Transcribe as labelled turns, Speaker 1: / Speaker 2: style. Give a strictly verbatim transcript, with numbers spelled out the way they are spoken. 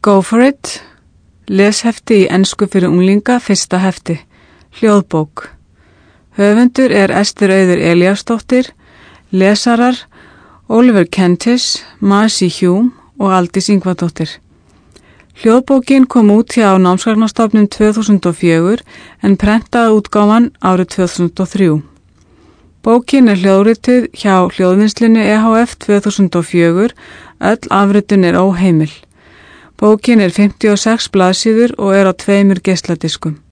Speaker 1: Go for it, leshefti í ensku fyrir unglinga, fyrsta hefti, hljóðbók. Höfundur er Ester Auður Elíasdóttir, lesarar Oliver Kentis, Masi Hume og Aldís Ingvadóttir. Hljóðbókin kom út hjá Námsgagnastofnun tvö þúsund og fjögur en prentaða útgáfan árið tvö þúsund og þrjú. Bókin er hljóðrituð hjá Hljóðvinnslunni E H F tvö þúsund og fjögur, öll afritun er óheimil. Bókin er fimmtíu og sex blaðsíður og er á tveimur geisladiskum.